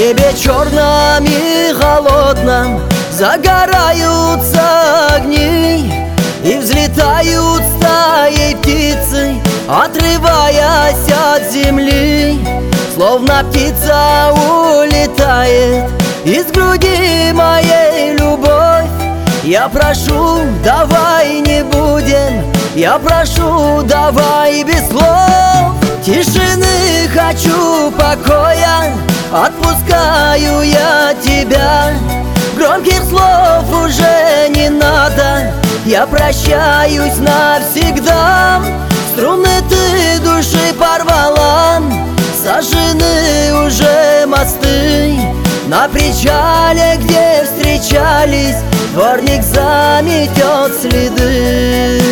небе черном и холодном загораются огни, и взлетают стаи птицы, отрываясь от земли. Словно птица улетает из груди моей любовь. Я прошу, давай не будем, я прошу, давай без слов. Тишины хочу, покоя, отпускаю я тебя. Громких слов уже не надо, я прощаюсь навсегда. Струны ты души порвала, сожжены уже мосты. На причале, где встречались, дворник заметет следы.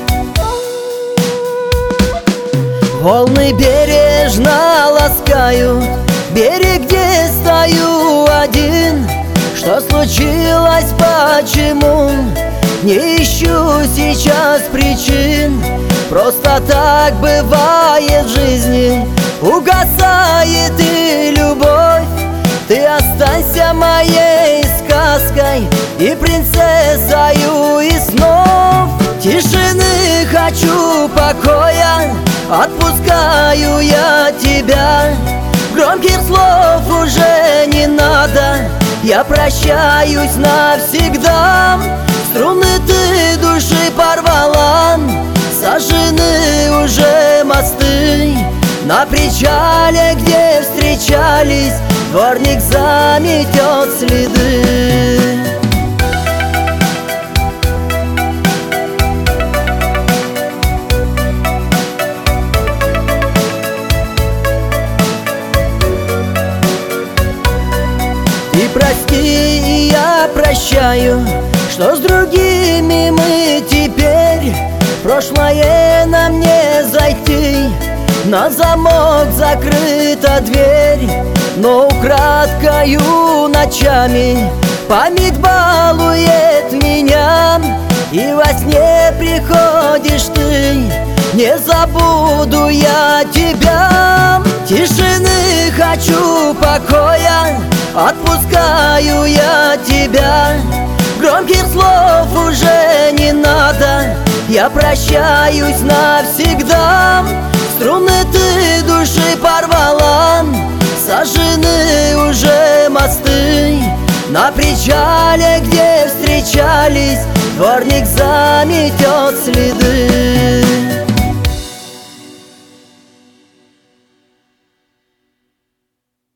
Волны бережно ласкают берег, где стою один. Что случилось, почему? Не ищу сейчас причин. Просто так бывает в жизни, угасает и любовь. Ты останься моей сказкой и принцессою из снов. Тишины хочу, покоя, отпускаю я тебя. Громких слов уже не надо, я прощаюсь навсегда. Струны ты души порвала, сожжены уже мосты. На причале, где встречались, дворник заметет следы. И прости, и я прощаю, что с другими мы теперь. Прошлое нам не зайти, на замок закрыта дверь. Но украдкою ночами память балует меня, и во сне приходишь ты, не забуду я тебя. Тишины хочу, покоя, отпускаю я тебя. Громких слов уже не надо, я прощаюсь навсегда. Струны ты души порвала, сожжены уже мосты. На причале, где встречались, дворник заметет следы.